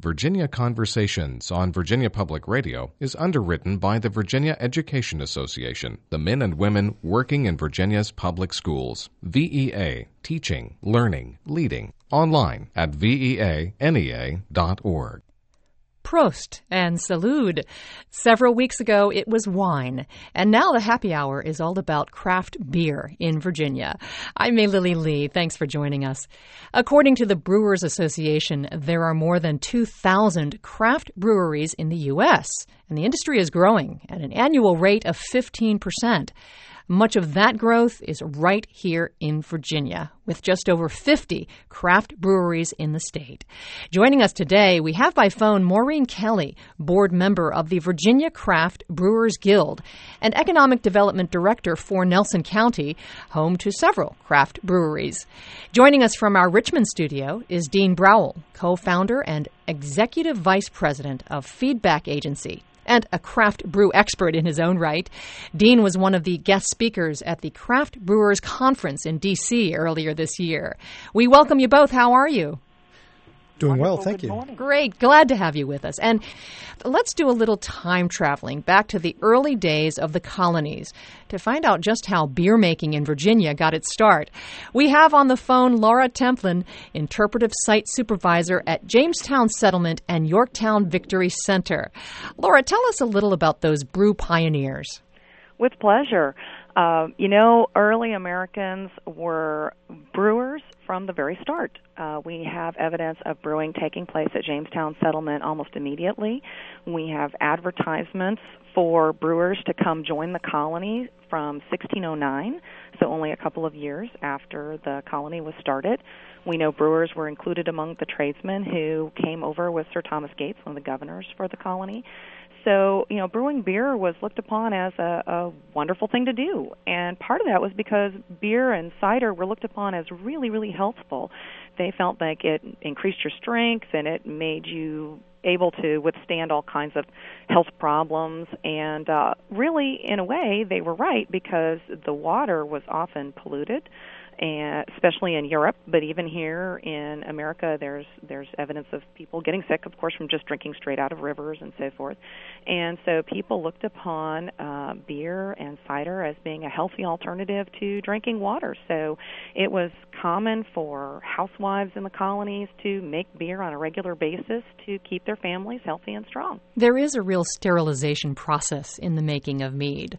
Virginia Conversations on Virginia Public Radio is underwritten by the Virginia Education Association, the men and women working in Virginia's public schools. VEA, teaching, learning, leading. Online at veanea.org. Prost and salud. Several weeks ago, it was wine, and now the happy hour is all about craft beer in Virginia. I'm May Lily Lee. Thanks for joining us. According to the Brewers Association, there are more than 2,000 craft breweries in the U.S., and the industry is growing at an annual rate of 15%. Much of that growth is right here in Virginia, with just over 50 craft breweries in the state. Joining us today, we have by phone Maureen Kelly, board member of the Virginia Craft Brewers Guild and Economic Development Director for Nelson County, home to several craft breweries. Joining us from our Richmond studio is Dean Browell, co-founder and Executive Vice President of Feedback Agency, and a craft brew expert in his own right. Dean was one of the guest speakers at the Craft Brewers Conference in D.C. earlier this year. We welcome you both. How are you? Doing well, thank you. Great. Glad to have you with us. And let's do a little time traveling back to the early days of the colonies to find out just how beer making in Virginia got its start. We have on the phone Laura Templin, Interpretive Site Supervisor at Jamestown Settlement and Yorktown Victory Center. Laura, tell us a little about those brew pioneers. With pleasure. Early Americans were brewers from the very start. We have evidence of brewing taking place at Jamestown Settlement almost immediately. We have advertisements for brewers to come join the colony from 1609, so only a couple of years after the colony was started. We know brewers were included among the tradesmen who came over with Sir Thomas Gates, one of the governors for the colony. So, brewing beer was looked upon as a wonderful thing to do. And part of that was because beer and cider were looked upon as really, really healthful. They felt like it increased your strength and it made you able to withstand all kinds of health problems. And really, in a way, they were right because the water was often polluted, and especially in Europe, but even here in America, there's evidence of people getting sick, of course, from just drinking straight out of rivers and so forth. And so people looked upon beer and cider as being a healthy alternative to drinking water. So it was common for housewives in the colonies to make beer on a regular basis to keep their families healthy and strong. There is a real sterilization process in the making of mead.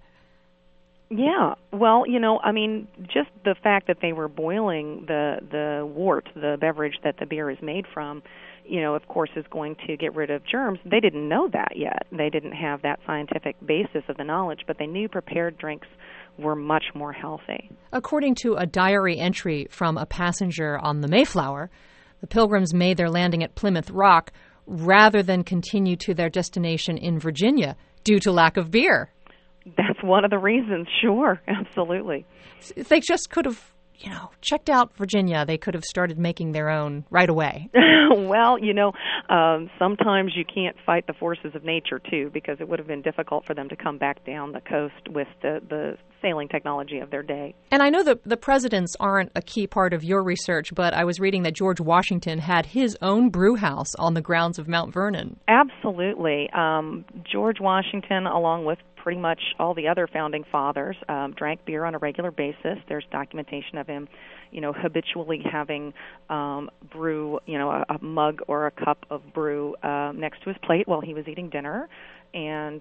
Yeah, well, just the fact that they were boiling the wort, the beverage that the beer is made from, of course, is going to get rid of germs. They didn't know that yet. They didn't have that scientific basis of the knowledge, but they knew prepared drinks were much more healthy. According to a diary entry from a passenger on the Mayflower, the Pilgrims made their landing at Plymouth Rock rather than continue to their destination in Virginia due to lack of beer. That's one of the reasons, sure, absolutely. They just could have, checked out Virginia. They could have started making their own right away. Well, sometimes you can't fight the forces of nature, too, because it would have been difficult for them to come back down the coast with the sailing technology of their day. And I know that the presidents aren't a key part of your research, but I was reading that George Washington had his own brew house on the grounds of Mount Vernon. Absolutely. George Washington, along with pretty much all the other founding fathers, drank beer on a regular basis. There's documentation of him, habitually having brew, a mug or a cup of brew next to his plate while he was eating dinner. And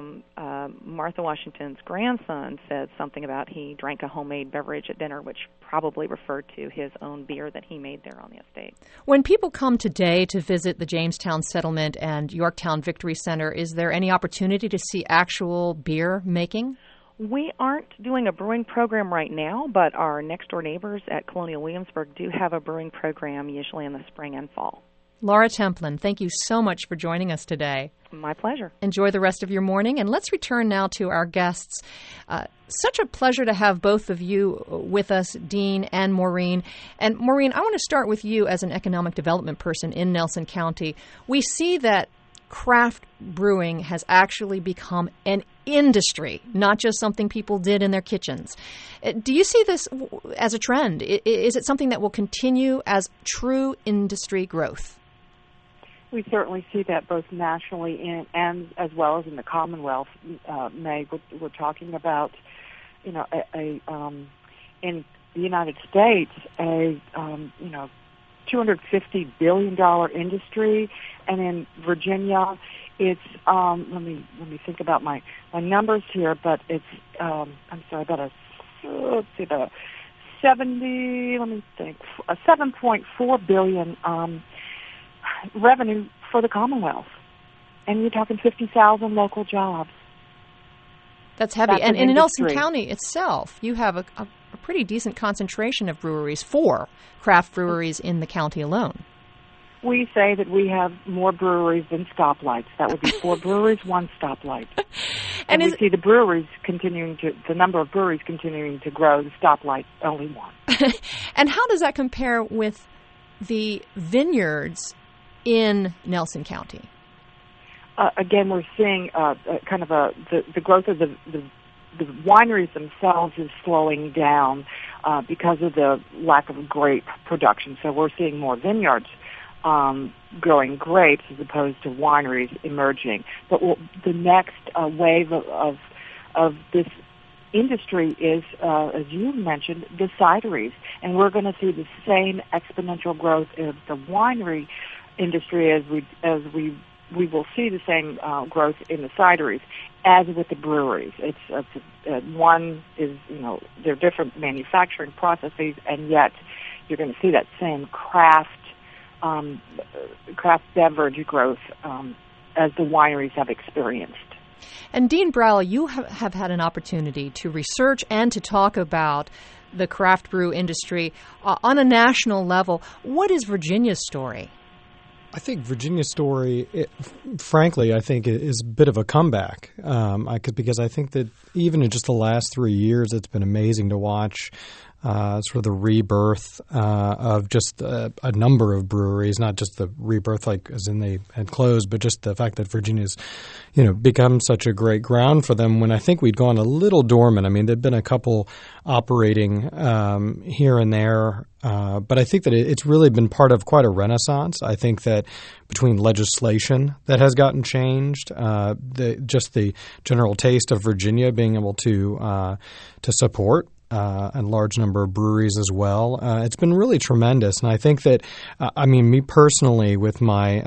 Martha Washington's grandson said something about he drank a homemade beverage at dinner, which probably referred to his own beer that he made there on the estate. When people come today to visit the Jamestown Settlement and Yorktown Victory Center, is there any opportunity to see actual beer making? We aren't doing a brewing program right now, but our next-door neighbors at Colonial Williamsburg do have a brewing program, usually in the spring and fall. Laura Templin, thank you so much for joining us today. My pleasure. Enjoy the rest of your morning, and let's return now to our guests. Such a pleasure to have both of you with us, Dean and Maureen. And Maureen, I want to start with you as an economic development person in Nelson County. We see that craft brewing has actually become an industry, not just something people did in their kitchens. Do you see this as a trend? Is it something that will continue as true industry growth? We certainly see that both nationally and as well as in the Commonwealth. Meg, we're talking about, in the United States, $250 billion industry, and in Virginia, it's let me think about my numbers here, but it's about a 7.4 billion revenue for the Commonwealth, and you're talking 50,000 local jobs. That's heavy. That's and in industry. Nelson County itself, you have a pretty decent concentration of breweries, 4 craft breweries in the county alone. We say that we have more breweries than stoplights. That would be 4 breweries, 1 stoplight. And we see the number of breweries continuing to grow, the stoplight only 1. And how does that compare with the vineyards in Nelson County? Again, we're seeing the growth of the wineries themselves is slowing down because of the lack of grape production. So we're seeing more vineyards growing grapes as opposed to wineries emerging. But the next wave of this industry is, as you mentioned, the cideries, and we're going to see the same exponential growth of the winery industry as we will see the same growth in the cideries as with the breweries. One is, they're different manufacturing processes, and yet you're going to see that same craft beverage growth as the wineries have experienced. And Dean Browell, you have had an opportunity to research and to talk about the craft brew industry on a national level. What is Virginia's story? I think Virginia's story, frankly, I think is a bit of a comeback. Because I think that even in just the last 3 years, it's been amazing to watch sort of the rebirth of just a number of breweries, not just the rebirth like as in they had closed, but just the fact that Virginia's, become such a great ground for them when I think we'd gone a little dormant. I mean, there'd been a couple operating here and there, but I think that it's really been part of quite a renaissance. I think that between legislation that has gotten changed, the general taste of Virginia being able to support a large number of breweries as well. It's been really tremendous, and I think that, me personally, with my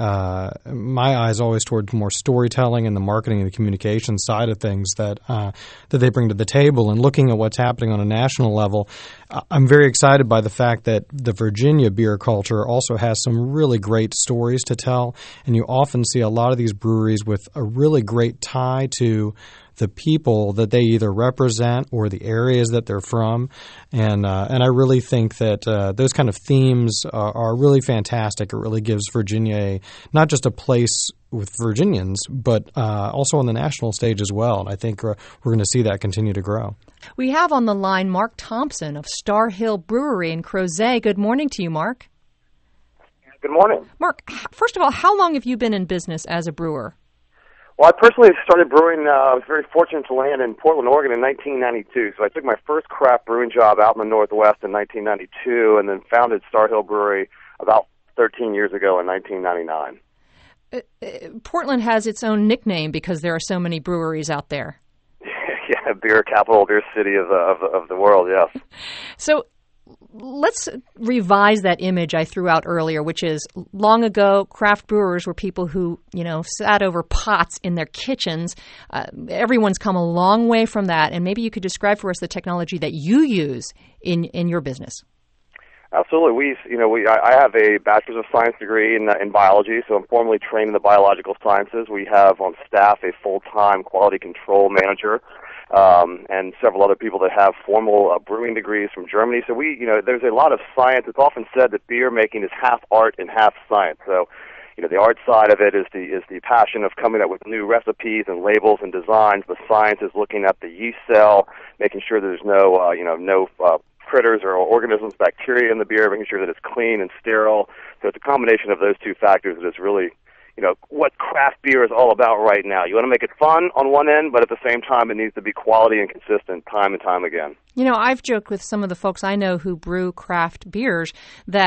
eyes always towards more storytelling and the marketing and the communication side of things that they bring to the table, and looking at what's happening on a national level, I'm very excited by the fact that the Virginia beer culture also has some really great stories to tell, and you often see a lot of these breweries with a really great tie to the people that they either represent or the areas that they're from, and I really think that those kind of themes are really fantastic. It really gives Virginia not just a place with Virginians, but also on the national stage as well. And I think we're going to see that continue to grow. We have on the line Mark Thompson of Star Hill Brewery in Crozet. Good morning to you, Mark. Good morning. Mark, first of all, how long have you been in business as a brewer? Well, I personally started brewing, I was very fortunate to land in Portland, Oregon in 1992. So I took my first craft brewing job out in the Northwest in 1992 and then founded Star Hill Brewery about 13 years ago in 1999. Portland has its own nickname because there are so many breweries out there. Yeah, beer capital, beer city of the world, yes. So let's revise that image I threw out earlier, which is long ago, craft brewers were people who, sat over pots in their kitchens. Everyone's come a long way from that, and maybe you could describe for us the technology that you use in your business. Absolutely. I have a Bachelor's of Science degree in biology, so I'm formally trained in the biological sciences. We have on staff a full-time quality control manager, and several other people that have formal brewing degrees from Germany. So there's a lot of science. It's often said that beer making is half art and half science. So, the art side of it is the passion of coming up with new recipes and labels and designs. The science is looking at the yeast cell, making sure there's no critters or organisms, bacteria in the beer, making sure that it's clean and sterile. So it's a combination of those two factors that is really, what craft beer is all about right now. You want to make it fun on one end, but at the same time, it needs to be quality and consistent time and time again. I've joked with some of the folks I know who brew craft beers that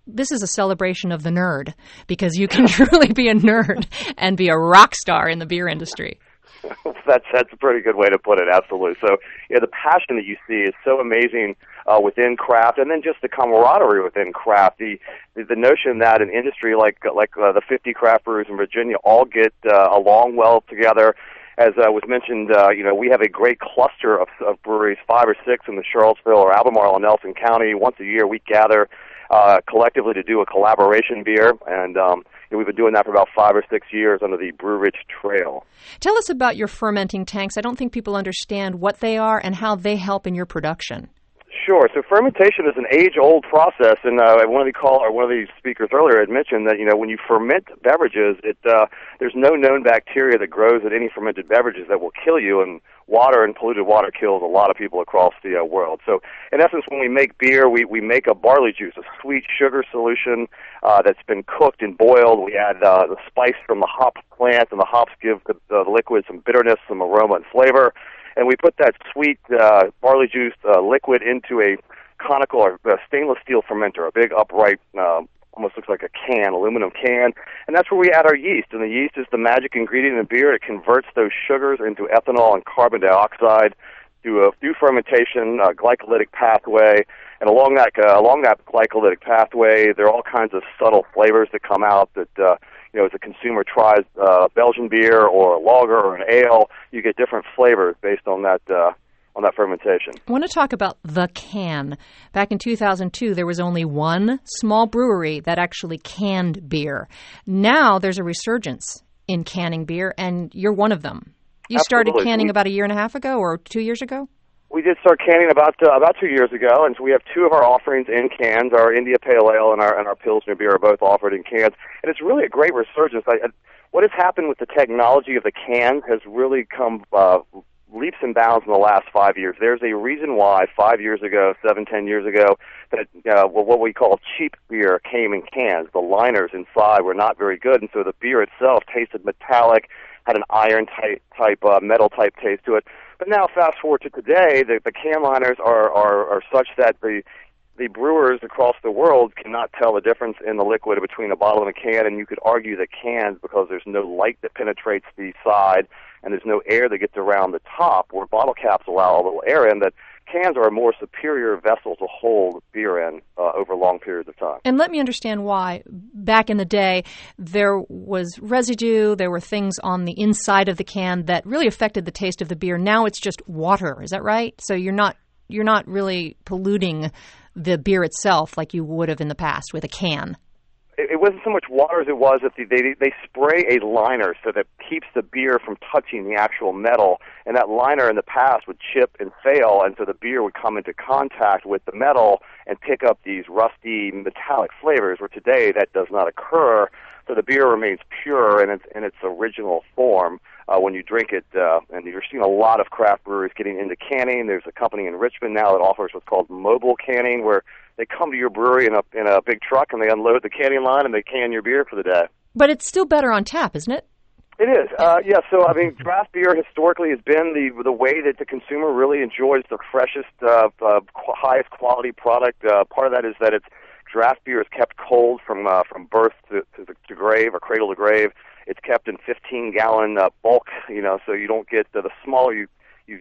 this is a celebration of the nerd, because you can truly be a nerd and be a rock star in the beer industry. That's a pretty good way to put it, absolutely. So, the passion that you see is so amazing within craft, and then just the camaraderie within craft. The notion that an industry like the 50 craft brewers in Virginia all get along well together. As was mentioned, we have a great cluster of breweries, 5 or 6 in the Charlottesville or Albemarle and Nelson County. Once a year, we gather collectively to do a collaboration beer, and we've been doing that for about 5 or 6 years under the Brew Rich Trail. Tell us about your fermenting tanks. I don't think people understand what they are and how they help in your production. Sure. So fermentation is an age-old process, and one of the speakers earlier had mentioned that when you ferment beverages, there's no known bacteria that grows in any fermented beverages that will kill you, and water and polluted water kills a lot of people across the world. So in essence, when we make beer, we make a barley juice, a sweet sugar solution that's been cooked and boiled. We add the spice from the hop plant, and the hops give the liquid some bitterness, some aroma, and flavor. And we put that sweet barley juice liquid into a conical or stainless steel fermenter, a big upright, almost looks like a can, aluminum can. And that's where we add our yeast. And the yeast is the magic ingredient in beer. It converts those sugars into ethanol and carbon dioxide through fermentation, glycolytic pathway. And along that glycolytic pathway, there are all kinds of subtle flavors that come out that as a consumer tries Belgian beer or a lager or an ale, you get different flavors based on that fermentation. I want to talk about the can. Back in 2002, there was only one small brewery that actually canned beer. Now there's a resurgence in canning beer, and you're one of them. You started canning about a year and a half ago or 2 years ago? We did start canning about 2 years ago, and so we have 2 of our offerings in cans. Our India Pale Ale and our Pilsner beer are both offered in cans, and it's really a great resurgence. What has happened with the technology of the can has really come leaps and bounds in the last 5 years. There's a reason why 5 years ago, 10 years ago, that what we call cheap beer came in cans. The liners inside were not very good, and so the beer itself tasted metallic, had an iron type metal type taste to it. But now, fast forward to today, the can liners are such that the brewers across the world cannot tell the difference in the liquid between a bottle and a can, and you could argue that cans, because there's no light that penetrates the side and there's no air that gets around the top, where bottle caps allow a little air in, that cans are a more superior vessel to hold beer in over long periods of time. And let me understand why. Back in the day, there was residue, there were things on the inside of the can that really affected the taste of the beer. Now it's just water, is that right? So you're not really polluting the beer itself like you would have in the past with a can. It wasn't so much water as it was that they spray a liner so that keeps the beer from touching the actual metal, and that liner in the past would chip and fail, and so the beer would come into contact with the metal and pick up these rusty metallic flavors, where today that does not occur, so the beer remains pure in its original form when you drink it, and you're seeing a lot of craft breweries getting into canning. There's a company in Richmond now that offers what's called mobile canning, where they come to your brewery in a big truck and they unload the canning line and they can your beer for the day. But it's still better on tap, isn't it? It is. Yeah, so, draft beer historically has been the way that the consumer really enjoys the freshest, highest quality product. Part of that is that draft beer is kept cold from birth to grave or cradle to grave. It's kept in 15-gallon bulk, so you don't get the smaller you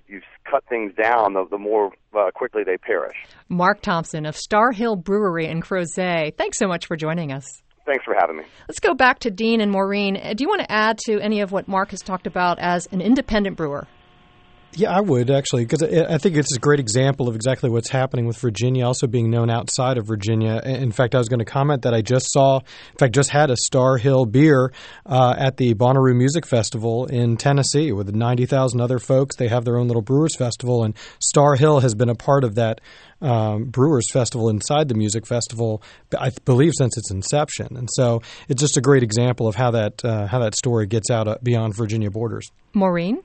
cut things down, the more quickly they perish. Mark Thompson of Star Hill Brewery in Crozet, thanks so much for joining us. Thanks for having me. Let's go back to Dean and Maureen. Do you want to add to any of what Mark has talked about as an independent brewer? Yeah, I would, actually, because I think it's a great example of exactly what's happening with Virginia also being known outside of Virginia. In fact, I was going to comment that I just had a Star Hill beer at the Bonnaroo Music Festival in Tennessee with 90,000 other folks. They have their own little Brewers Festival, and Star Hill has been a part of that Brewers Festival inside the music festival, I believe, since its inception. And so it's just a great example of how that story gets out beyond Virginia borders. Maureen?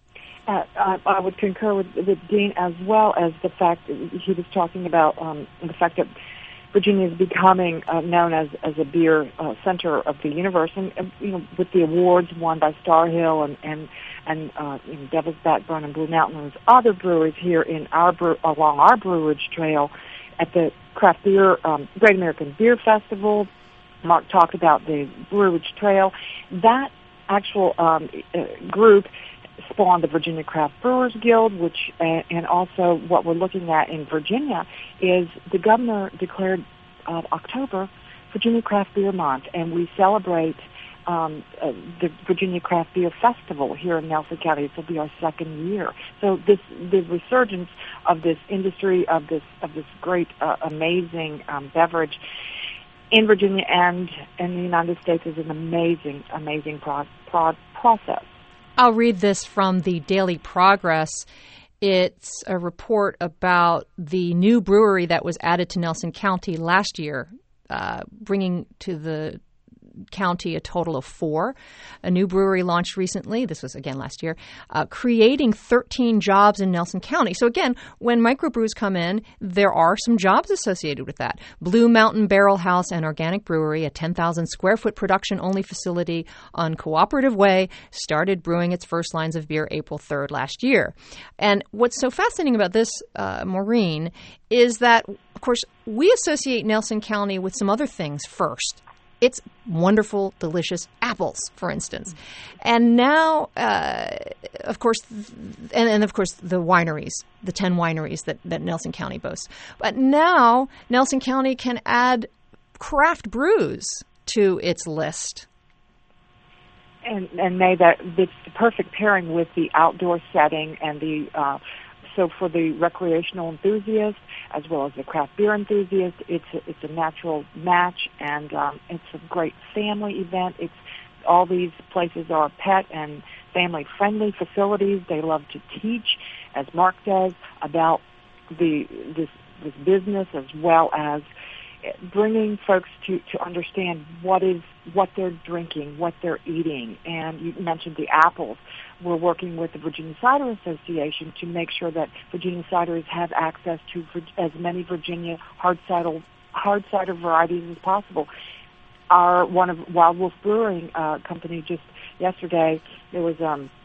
I would concur with Dean, as well as the fact that he was talking about the fact that Virginia is becoming known as a beer center of the universe, and with the awards won by Star Hill and Devil's Backbone and Blue Mountain and other breweries here in along our brewerage trail. At the Craft Beer, Great American Beer Festival. Mark talked about the Blue Ridge Trail. That actual group spawned the Virginia Craft Brewers Guild, which, and also what we're looking at in Virginia is the governor declared October Virginia Craft Beer Month, and we celebrate the Virginia Craft Beer Festival here in Nelson County. This will be our second year. So the resurgence of this industry, of this great, amazing beverage in Virginia and in the United States is an amazing process. I'll read this from the Daily Progress. It's a report about the new brewery that was added to Nelson County last year, bringing to the county a total of 4. A new brewery launched recently, this was again last year, creating 13 jobs in Nelson County. So again, when microbrews come in, there are some jobs associated with that. Blue Mountain Barrel House and Organic Brewery, a 10,000 square foot production-only facility on Cooperative Way, started brewing its first lines of beer April 3rd last year. And what's so fascinating about this, Maureen, is that, of course, we associate Nelson County with some other things first. It's wonderful, delicious apples, for instance. And now, of course, and of course, the wineries, the 10 wineries that Nelson County boasts. But now, Nelson County can add craft brews to its list. And May, it's the perfect pairing with the outdoor setting and the so for the recreational enthusiast as well as the craft beer enthusiast, it's a natural match, and it's a great family event. It's all these places are pet and family friendly facilities. They love to teach, as Mark does, about this business, as well as bringing folks to understand what they're drinking, what they're eating. And you mentioned the apples. We're working with the Virginia Cider Association to make sure that Virginia ciders have access to as many Virginia hard cider varieties as possible. One of Wild Wolf Brewing Company just yesterday, there was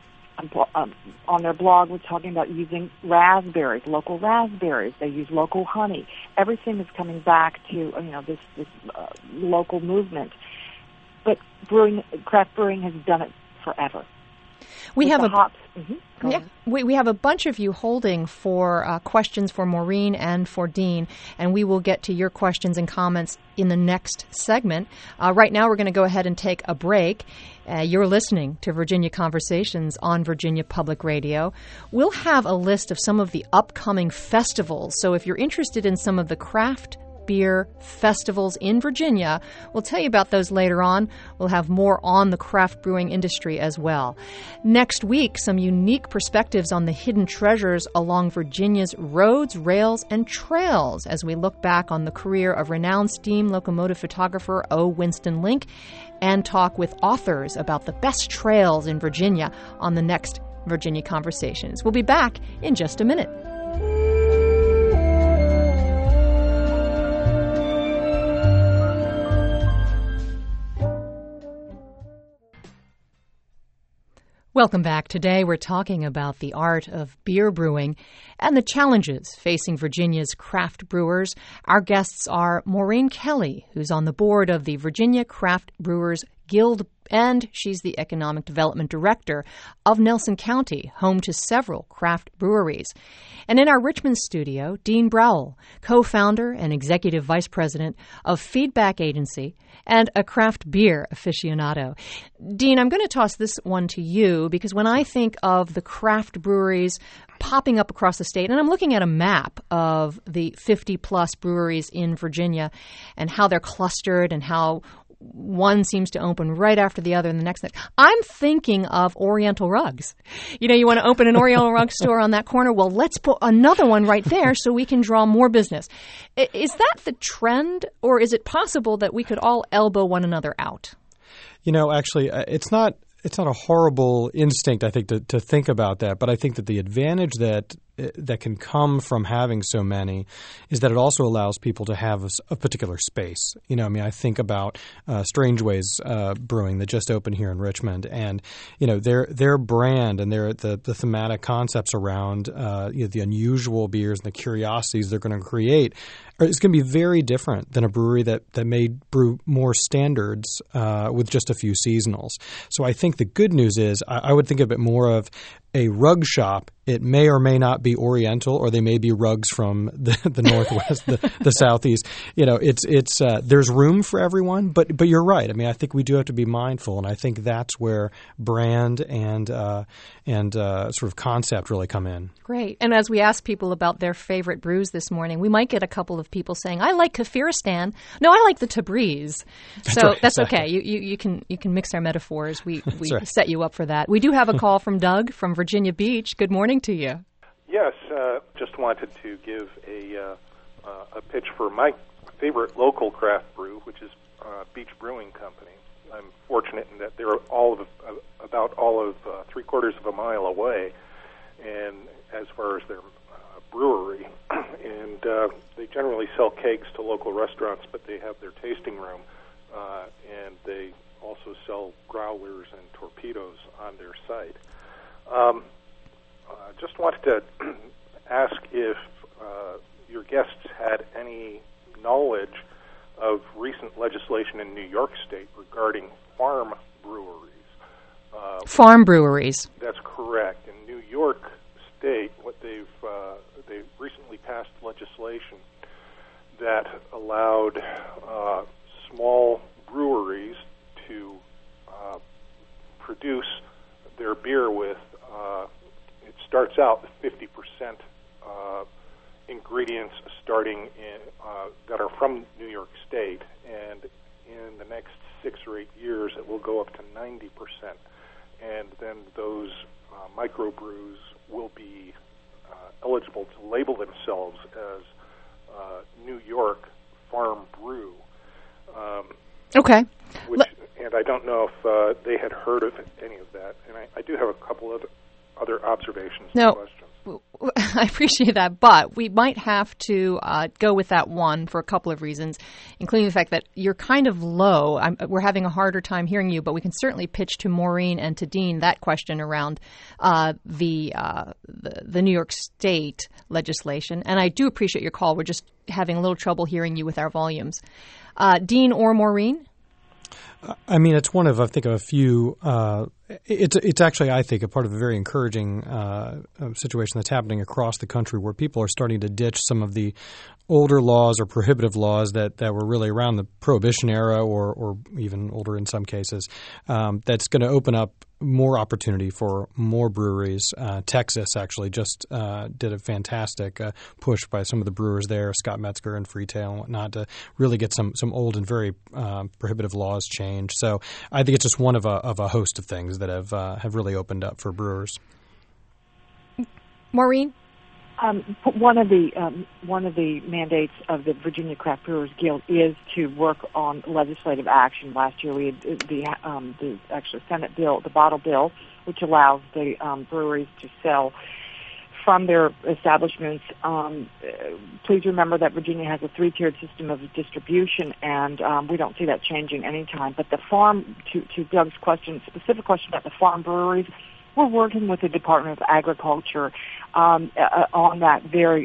on their blog was talking about using raspberries, local raspberries. They use local honey. Everything is coming back to this local movement. But craft brewing has done it forever. We have hops. We have a bunch of you holding for questions for Maureen and for Dean, and we will get to your questions and comments in the next segment. Right now, we're going to go ahead and take a break. You're listening to Virginia Conversations on Virginia Public Radio. We'll have a list of some of the upcoming festivals, so if you're interested in some of the craft beer festivals in Virginia, we'll tell you about those later on. We'll have more on the craft brewing industry as well. Next week, some unique perspectives on the hidden treasures along Virginia's roads, rails, and trails as we look back on the career of renowned steam locomotive photographer O. Winston Link and talk with authors about the best trails in Virginia on the next Virginia Conversations. We'll be back in just a minute. Welcome back. Today we're talking about the art of beer brewing and the challenges facing Virginia's craft brewers. Our guests are Maureen Kelly, who's on the board of the Virginia Craft Brewers Guild, and she's the Economic Development Director of Nelson County, home to several craft breweries. And in our Richmond studio, Dean Browell, co-founder and Executive Vice President of Feedback Agency and a craft beer aficionado. Dean, I'm going to toss this one to you because when I think of the craft breweries popping up across the state, and I'm looking at a map of the 50-plus breweries in Virginia and how they're clustered and how one seems to open right after the other and the next. I'm thinking of Oriental Rugs. You want to open an Oriental Rug store on that corner? Well, let's put another one right there so we can draw more business. Is that the trend, or is it possible that we could all elbow one another out? Actually, it's not a horrible instinct, I think, to think about that. But I think that the advantage that can come from having so many is that it also allows people to have a particular space. I think about Strange Ways Brewing that just opened here in Richmond, and their brand and the thematic concepts around the unusual beers and the curiosities they're going to create is going to be very different than a brewery that may brew more standards with just a few seasonals. So I think the good news is I would think of it more of a rug shop. It may or may not be Oriental, or they may be rugs from the Northwest, the Southeast. It's there's room for everyone, but you're right. I mean, I think we do have to be mindful, and I think that's where brand and sort of concept really come in. Great. And as we ask people about their favorite brews this morning, we might get a couple of people saying, "I like Kafiristan." No, I like the Tabriz. So right, that's exactly. okay. You can mix our metaphors. We right. set you up for that. We do have a call from Doug from Virginia Beach. Good morning to you. Yes, just wanted to give a pitch for my favorite local craft brew, which is Beach Brewing Company. I'm fortunate in that they're about 3/4 of a mile away, and as far as their brewery, and they generally sell kegs to local restaurants, but they have their tasting room, and they also sell growlers and torpedoes on their site. Just wanted to ask if your guests had any knowledge of recent legislation in New York State regarding farm breweries. Farm breweries. That's correct. In New York State, what they've recently passed legislation that allowed small breweries to produce their beer with it starts out with 50% ingredients starting that are from New York State, and in the next 6 or 8 years it will go up to 90%, and then those microbrews will be eligible to label themselves as New York Farm Brew. Okay. And I don't know if they had heard of any of that, and I do have a couple of other observations and questions. I appreciate that, but we might have to go with that one for a couple of reasons, including the fact that you're kind of low. We're having a harder time hearing you, but we can certainly pitch to Maureen and to Dean that question around the New York State legislation. And I do appreciate your call. We're just having a little trouble hearing you with our volumes. Dean or Maureen? I mean, it's one of, I think, of a few. It's actually, I think, a part of a very encouraging situation that's happening across the country, where people are starting to ditch some of the older laws or prohibitive laws that were really around the Prohibition era, or even older in some cases. That's going to open up more opportunity for more breweries. Texas actually just did a fantastic push by some of the brewers there, Scott Metzger and Freetail and whatnot, to really get some old and very prohibitive laws changed. So I think it's just one of a host of things that have really opened up for brewers. Maureen? One of the mandates of the Virginia Craft Brewers Guild is to work on legislative action. Last year, we had the Senate bill, the bottle bill, which allows the breweries to sell from their establishments. Please remember that Virginia has a 3-tiered system of distribution, and we don't see that changing anytime. But the farm, to Doug's question, specific question about the farm breweries, we're working with the Department of Agriculture on that very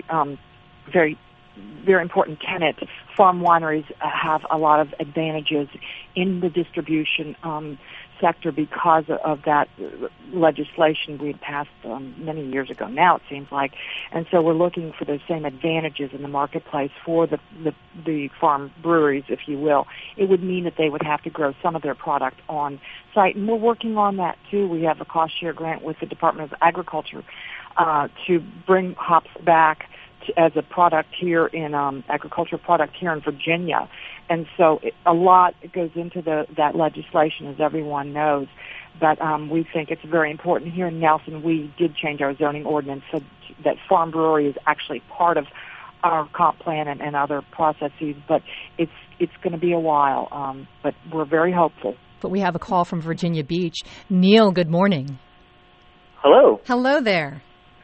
important tenet. Farm wineries have a lot of advantages in the distribution sector because of that legislation we had passed many years ago now, it seems like. And so we're looking for those same advantages in the marketplace for the farm breweries, if you will. It would mean that they would have to grow some of their product on site, and we're working on that too. We have a cost share grant with the Department of Agriculture to bring hops back as a product here in agricultural product here in Virginia. And so a lot goes into that legislation, as everyone knows. But we think it's very important. Here in Nelson, we did change our zoning ordinance so that farm brewery is actually part of our comp plan and other processes. But it's going to be a while. But we're very hopeful. But we have a call from Virginia Beach. Neil, good morning. Hello. Hello there.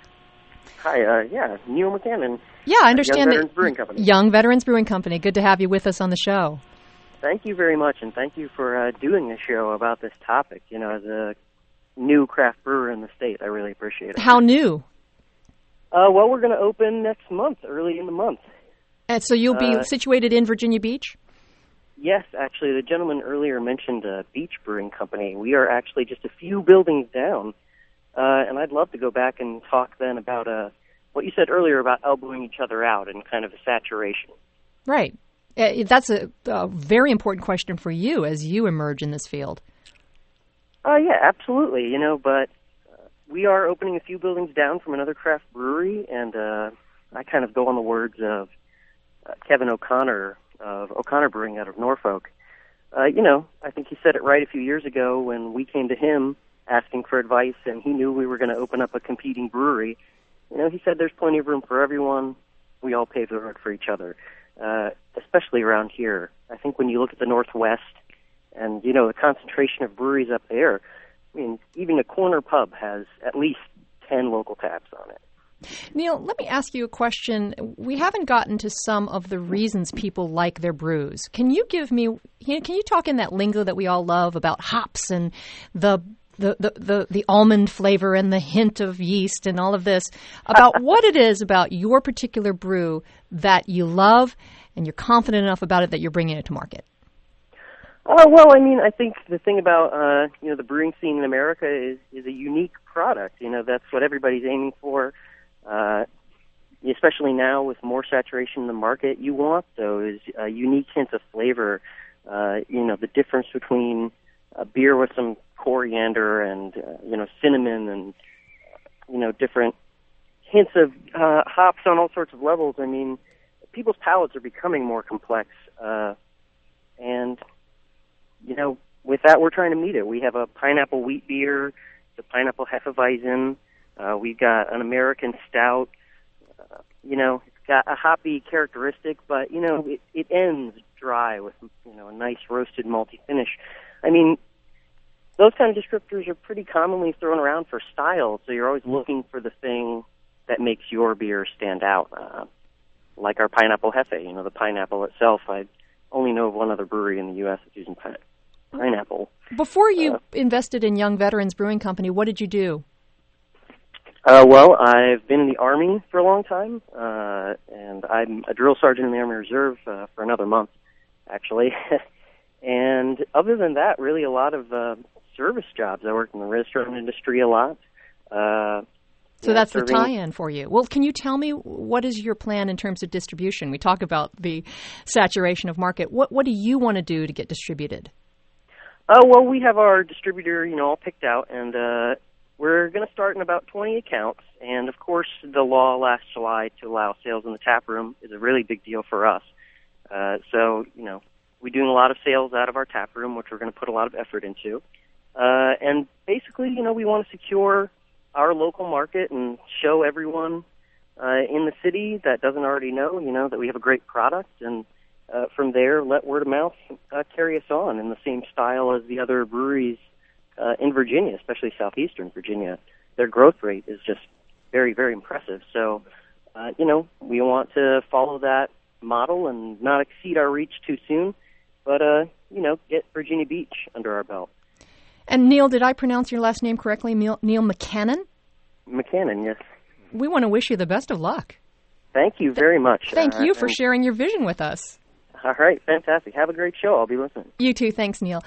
Hi, Neil McCannon. Yeah, I understand. Young Veterans Brewing Company. Young Veterans Brewing Company. Good to have you with us on the show. Thank you very much, and thank you for doing a show about this topic. You know, as a new craft brewer in the state, I really appreciate it. How new? Well, we're going to open next month, early in the month. And so you'll be situated in Virginia Beach? Yes, actually, the gentleman earlier mentioned Beach Brewing Company. We are actually just a few buildings down, and I'd love to go back and talk then about what you said earlier about elbowing each other out and kind of a saturation. Right. That's a very important question for you as you emerge in this field. Yeah, absolutely. But we are opening a few buildings down from another craft brewery, and I kind of go on the words of Kevin O'Connor of O'Connor Brewing out of Norfolk. I think he said it right a few years ago when we came to him asking for advice, and he knew we were going to open up a competing brewery. He said there's plenty of room for everyone. We all pave the road for each other, especially around here. I think when you look at the Northwest and, the concentration of breweries up there, I mean, even a corner pub has at least 10 local taps on it. Neil, let me ask you a question. We haven't gotten to some of the reasons people like their brews. Can you talk in that lingo that we all love about hops and the almond flavor and the hint of yeast and all of this, about what it is about your particular brew that you love and you're confident enough about it that you're bringing it to market? Well, I think the thing about, the brewing scene in America is a unique product. That's what everybody's aiming for. Especially now with more saturation in the market, you want those unique hints of flavor. The difference between a beer with some coriander and cinnamon and different hints of hops on all sorts of levels. I mean, people's palates are becoming more complex, and with that, we're trying to meet it. We have a pineapple wheat beer, the pineapple Hefeweizen. We've got an American stout. It's got a hoppy characteristic, but, it ends dry with, a nice roasted malty finish. I mean, those kind of descriptors are pretty commonly thrown around for style, so you're always looking for the thing that makes your beer stand out. Like our pineapple Hefe, the pineapple itself. I only know of one other brewery in the U.S. that's using pineapple. Before you invested in Young Veterans Brewing Company, what did you do? Well, I've been in the Army for a long time, and I'm a drill sergeant in the Army Reserve for another month, actually. And other than that, really a lot of service jobs. I worked in the restaurant industry a lot. So that's the tie-in for you. Well, can you tell me what is your plan in terms of distribution? We talk about the saturation of market. What do you want to do to get distributed? Well, we have our distributor, all picked out, and we're going to start in about 20 accounts. And, of course, the law last July to allow sales in the tap room is a really big deal for us. So, we're doing a lot of sales out of our tap room, which we're going to put a lot of effort into. And basically, we want to secure our local market and show everyone in the city that doesn't already know, that we have a great product. And from there, let word of mouth carry us on in the same style as the other breweries in Virginia, especially southeastern Virginia. Their growth rate is just very, very impressive. So, we want to follow that model and not exceed our reach too soon, but, get Virginia Beach under our belt. And Neil, did I pronounce your last name correctly? Neil McCannon? McCannon, yes. We want to wish you the best of luck. Thank you very much. Thank you for sharing your vision with us. All right, fantastic. Have a great show. I'll be listening. You too. Thanks, Neil.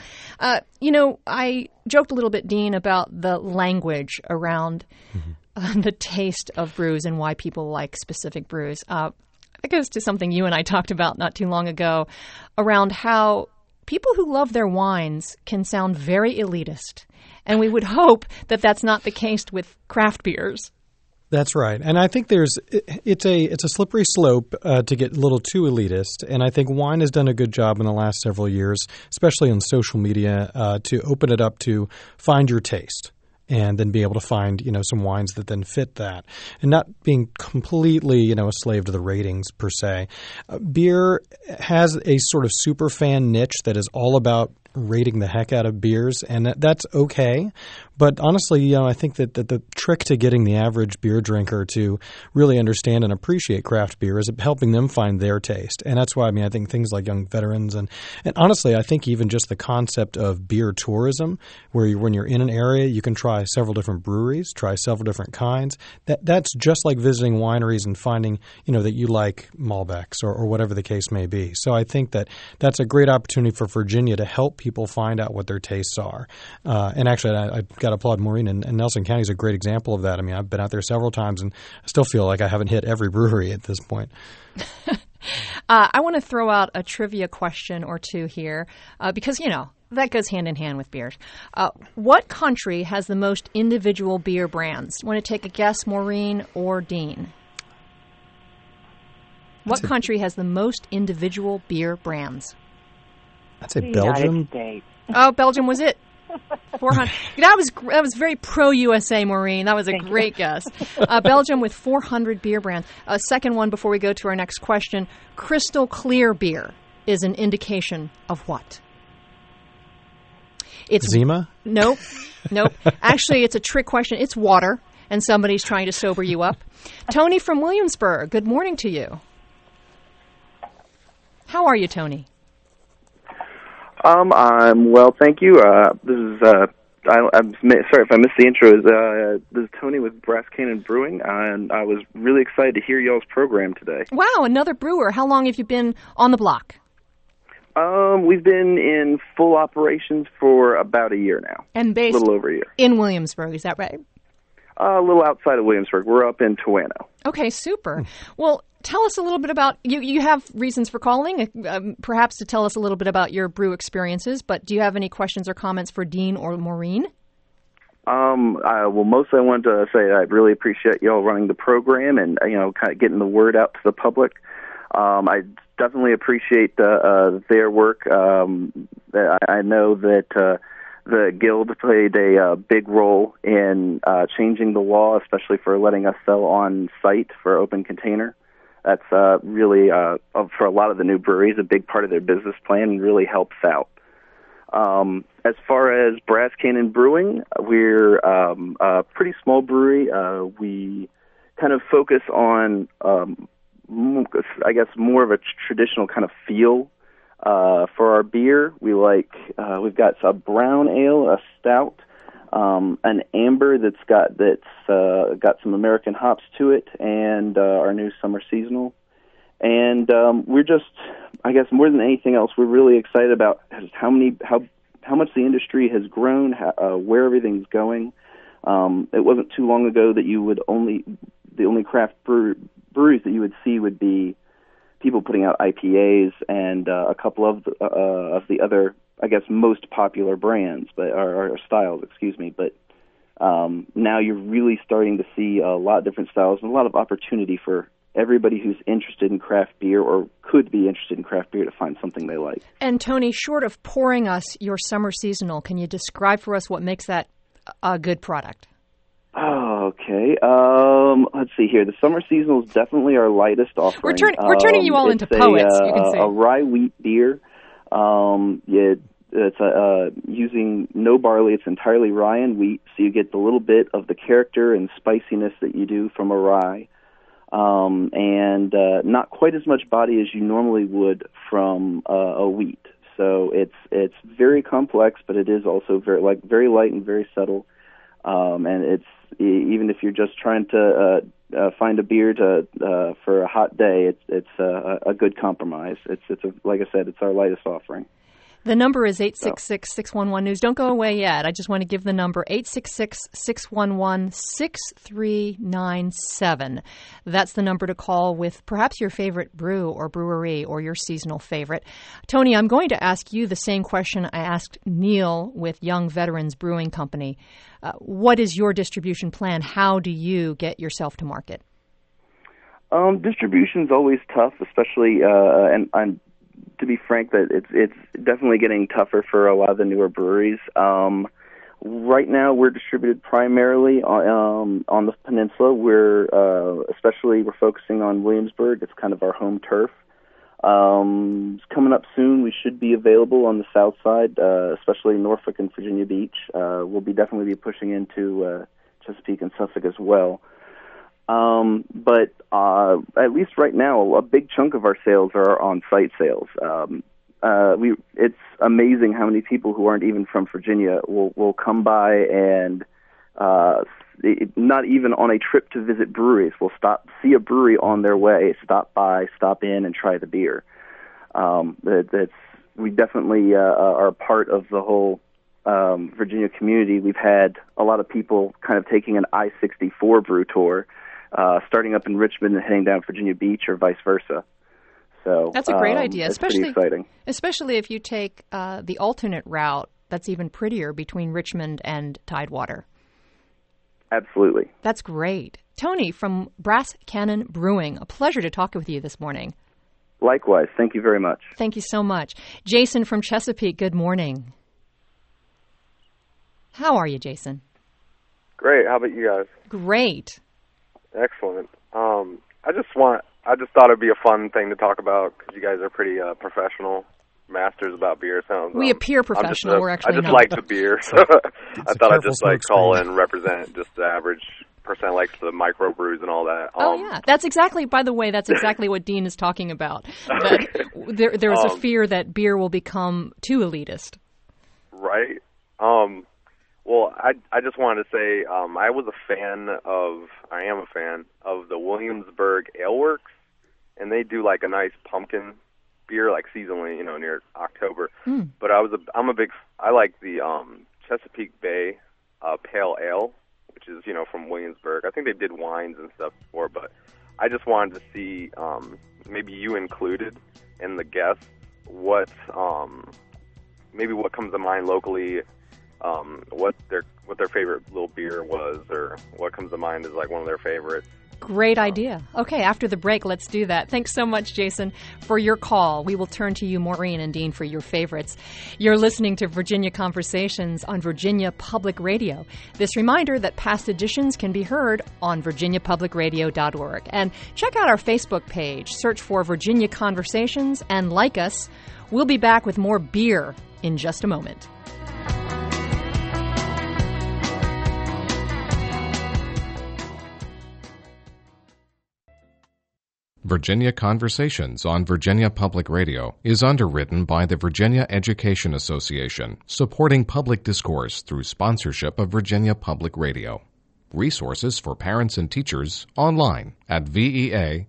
I joked a little bit, Dean, about the language around the taste of brews and why people like specific brews. It goes to something you and I talked about not too long ago around how people who love their wines can sound very elitist. And we would hope that that's not the case with craft beers. That's right, and I think it's a slippery slope to get a little too elitist, and I think wine has done a good job in the last several years, especially on social media, to open it up to find your taste, and then be able to find some wines that then fit that, and not being completely a slave to the ratings per se. Beer has a sort of super fan niche that is all about rating the heck out of beers, and that's okay. But honestly, I think that the trick to getting the average beer drinker to really understand and appreciate craft beer is helping them find their taste. And that's why, I think things like Young Veterans and honestly, I think even just the concept of beer tourism, where when you're in an area, you can try several different breweries, try several different kinds. That's just like visiting wineries and finding, that you like Malbecs or whatever the case may be. So I think that's a great opportunity for Virginia to help people find out what their tastes are. And actually, I've got to applaud Maureen, and Nelson County is a great example of that. I've been out there several times, and I still feel like I haven't hit every brewery at this point. I want to throw out a trivia question or two here because, that goes hand in hand with beers. What country has the most individual beer brands? Want to take a guess, Maureen or Dean? What country has the most individual beer brands? I'd say Belgium. United States. Oh, Belgium was it. 400. That was very pro-USA, Maureen. That was a great guess. Belgium with 400 beer brands. Second one before we go to our next question. Crystal clear beer is an indication of what? It's Zima? Nope. Actually, it's a trick question. It's water, and somebody's trying to sober you up. Tony from Williamsburg, good morning to you. How are you, Tony? I'm well, thank you. This is I'm sorry if I missed the intro. This is Tony with Brass Cannon Brewing, and I was really excited to hear y'all's program today. Wow, another brewer. How long have you been on the block? We've been in full operations for about a year now. And based a little over a year. In Williamsburg, is that right? A little outside of Williamsburg. We're up in Towano. Okay, super. Well, tell us a little bit about, you have reasons for calling, perhaps to tell us a little bit about your brew experiences, but do you have any questions or comments for Dean or Maureen? Well, mostly I wanted to say I really appreciate y'all running the program and, kind of getting the word out to the public. I definitely appreciate their work. I know that the Guild played a big role in changing the law, especially for letting us sell on site for open container. That's really, for a lot of the new breweries, a big part of their business plan and really helps out. As far as Brass Cannon Brewing, we're a pretty small brewery. We kind of focus on, I guess, more of a traditional kind of feel for our beer. We've got a brown ale, a stout, an amber that's got some American hops to it, and our new summer seasonal. And we're just, I guess, more than anything else, we're really excited about how much the industry has grown, where everything's going. It wasn't too long ago that the only craft breweries that you would see would be people putting out IPAs and a couple of the other, I guess, most popular brands, or styles, excuse me. But now you're really starting to see a lot of different styles and a lot of opportunity for everybody who's interested in craft beer or could be interested in craft beer to find something they like. And Tony, short of pouring us your summer seasonal, can you describe for us what makes that a good product? Oh, okay. Let's see here. The summer seasonal is definitely our lightest offering. We're turning you all into poets, you can say. A rye wheat beer. It's using no barley. It's entirely rye and wheat, so you get the little bit of the character and spiciness that you do from a rye. And not quite as much body as you normally would from a wheat. So it's very complex, but it is also very light and very subtle. And it's even if you're just trying to find a beer for a hot day, it's a good compromise. Like I said, it's our lightest offering. The number is 866-611-NEWS. Don't go away yet. I just want to give the number, 866-611-6397. That's the number to call with perhaps your favorite brew or brewery or your seasonal favorite. Tony, I'm going to ask you the same question I asked Neil with Young Veterans Brewing Company. What is your distribution plan? How do you get yourself to market? Distribution's always tough, especially, and I'm to be frank, that it's definitely getting tougher for a lot of the newer breweries. Right now, we're distributed primarily on the peninsula. We're focusing on Williamsburg. It's kind of our home turf. Coming up soon, we should be available on the south side, especially Norfolk and Virginia Beach. We'll definitely be pushing into Chesapeake and Suffolk as well. But at least right now, a big chunk of our sales are on-site sales. It's amazing how many people who aren't even from Virginia will come by and not even on a trip to visit breweries, will see a brewery on their way, stop by, stop in, and try the beer. We definitely are part of the whole Virginia community. We've had a lot of people kind of taking an I-64 brew tour, starting up in Richmond and heading down Virginia Beach or vice versa. So that's a great idea, pretty exciting. Especially if you take the alternate route that's even prettier between Richmond and Tidewater. Absolutely. That's great. Tony from Brass Cannon Brewing, a pleasure to talk with you this morning. Likewise. Thank you very much. Thank you so much. Jason from Chesapeake, good morning. How are you, Jason? Great. How about you guys? Great. Excellent. I just thought it'd be a fun thing to talk about because you guys are pretty professional masters about beer. We appear professional. We're actually not. I just like the beer, so I thought I'd just call in and represent just the average person that likes the microbrews and all that. Yeah, that's exactly. By the way, that's exactly what Dean is talking about. That there is a fear that beer will become too elitist. Right. Well, I just wanted to say I am a fan of the Williamsburg Ale Works, and they do like a nice pumpkin beer like seasonally, near October. But I like the Chesapeake Bay Pale Ale, which is from Williamsburg. I think they did wines and stuff before, but I just wanted to see maybe you included in the guests what comes to mind locally. What their favorite little beer was, or what comes to mind as like one of their favorites. Great idea. Okay, after the break, let's do that. Thanks so much, Jason, for your call. We will turn to you, Maureen and Dean, for your favorites. You're listening to Virginia Conversations on Virginia Public Radio. This reminder that past editions can be heard on virginiapublicradio.org. And check out our Facebook page. Search for Virginia Conversations and like us. We'll be back with more beer in just a moment. Virginia Conversations on Virginia Public Radio is underwritten by the Virginia Education Association, supporting public discourse through sponsorship of Virginia Public Radio. Resources for parents and teachers online at veanea.org.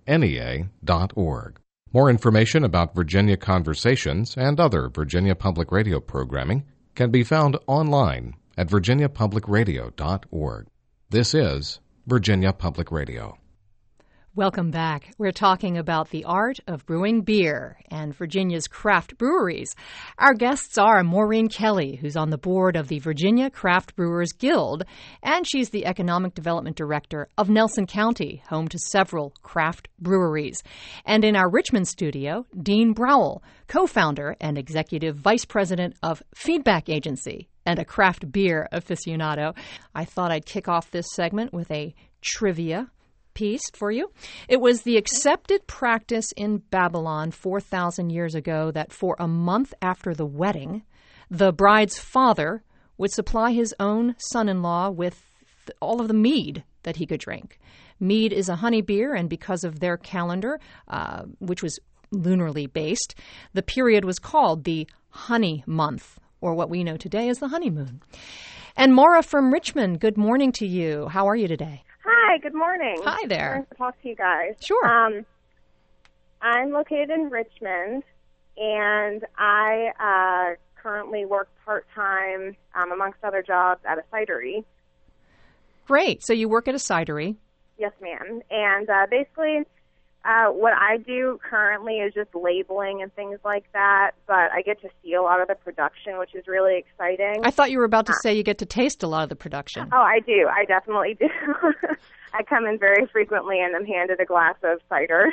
More information about Virginia Conversations and other Virginia Public Radio programming can be found online at virginiapublicradio.org. This is Virginia Public Radio. Welcome back. We're talking about the art of brewing beer and Virginia's craft breweries. Our guests are Maureen Kelly, who's on the board of the Virginia Craft Brewers Guild, and she's the Economic Development Director of Nelson County, home to several craft breweries. And in our Richmond studio, Dean Browell, co-founder and Executive Vice President of Feedback Agency and a craft beer aficionado. I thought I'd kick off this segment with a trivia piece for you. It was the accepted practice in Babylon 4,000 years ago that for a month after the wedding, the bride's father would supply his own son-in-law with all of the mead that he could drink. Mead is a honey beer, and because of their calendar, which was lunarly based, the period was called the honey month, or what we know today as the honeymoon. And Maura from Richmond, good morning to you. How are you today? Hi, good morning. Hi there. Nice to talk to you guys. Sure. I'm located in Richmond, and I currently work part-time, amongst other jobs, at a cidery. Great. So you work at a cidery. Yes, ma'am. And basically what I do currently is just labeling and things like that, but I get to see a lot of the production, which is really exciting. I thought you were about to say you get to taste a lot of the production. Oh, I do. I definitely do. I come in very frequently and am handed a glass of cider.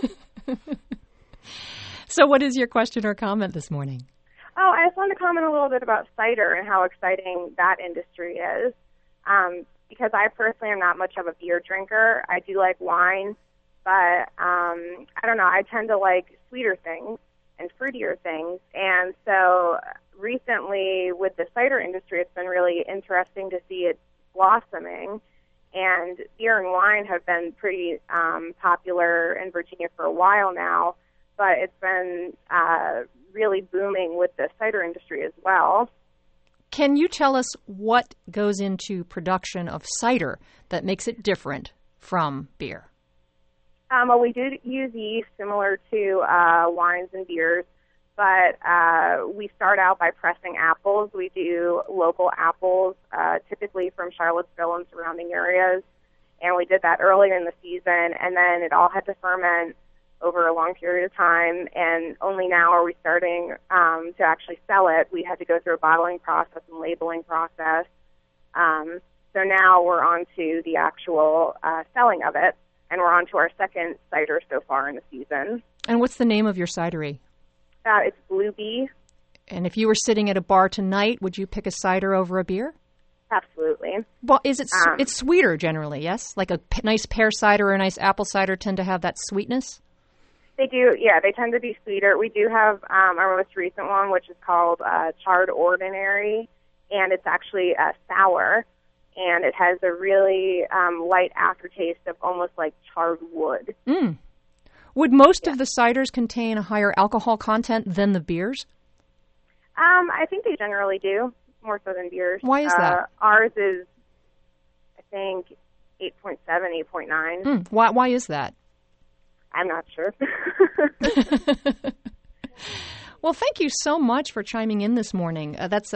So what is your question or comment this morning? Oh, I just wanted to comment a little bit about cider and how exciting that industry is. Because I personally am not much of a beer drinker. I do like wine. But, I don't know, I tend to like sweeter things and fruitier things. And so recently with the cider industry, it's been really interesting to see it blossoming. And beer and wine have been pretty popular in Virginia for a while now, but it's been really booming with the cider industry as well. Can you tell us what goes into production of cider that makes it different from beer? Well, we do use yeast similar to wines and beers, but we start out by pressing apples. We do local apples, typically from Charlottesville and surrounding areas, and we did that earlier in the season, and then it all had to ferment over a long period of time, and only now are we starting to actually sell it. We had to go through a bottling process and labeling process. So now we're on to the actual selling of it, and we're on to our second cider so far in the season. And what's the name of your cidery? It's Blue Bee. And if you were sitting at a bar tonight, would you pick a cider over a beer? Absolutely. Well, is it? It's sweeter generally, yes? Like a nice pear cider or a nice apple cider tend to have that sweetness? They do, yeah. They tend to be sweeter. We do have our most recent one, which is called Charred Ordinary, and it's actually sour, and it has a really light aftertaste of almost like charred wood. Mm. Would most of the ciders contain a higher alcohol content than the beers? I think they generally do, more so than beers. Why is that? Ours is, I think, 8.7, 8.9. Why is that? I'm not sure. Well, thank you so much for chiming in this morning. That's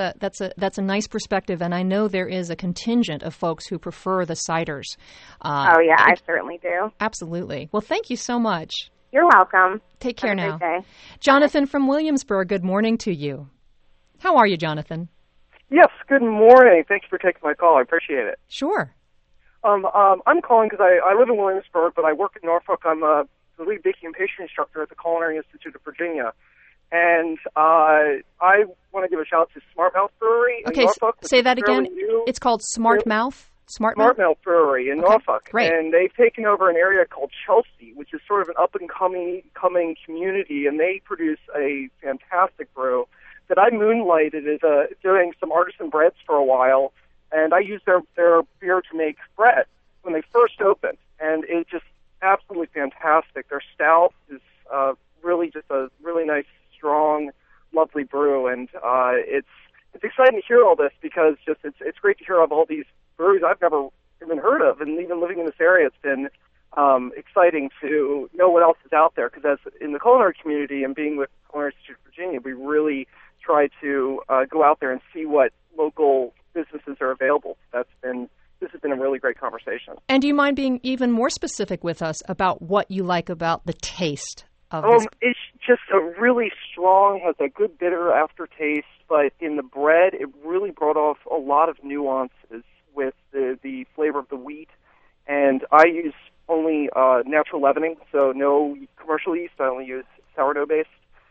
a nice perspective, and I know there is a contingent of folks who prefer the ciders. Oh yeah, I certainly do. Absolutely. Well, thank you so much. You're welcome. Take care now. Have a great day. Jonathan from Williamsburg, good morning to you. How are you, Jonathan? Yes, good morning. Thanks for taking my call. I appreciate it. Sure. I'm calling because I live in Williamsburg, but I work in Norfolk. I'm the lead baking and pastry instructor at the Culinary Institute of Virginia. And I want to give a shout out to Smart Mouth Brewery in Norfolk. Say that again. It's called Smart Mouth? Smart Mouth Brewery in Norfolk. Great. And they've taken over an area called Chelsea, which is sort of an up-and-coming community, and they produce a fantastic brew that I moonlighted as doing some artisan breads for a while, and I used their beer to make bread when they first opened, and it's just absolutely fantastic. Their stout is really just a really nice, strong, lovely brew, and it's exciting to hear all this because it's great to hear of all these breweries I've never even heard of, and even living in this area, it's been exciting to know what else is out there, because as in the culinary community and being with Culinary Institute of Virginia, we really try to go out there and see what local businesses are available. This has been a really great conversation. And do you mind being even more specific with us about what you like about the taste of this? It's just a really strong, has a good bitter aftertaste, but in the bread, it really brought off a lot of nuances with the flavor of the wheat. And I use only natural leavening, so no commercial yeast. I only use sourdough-based.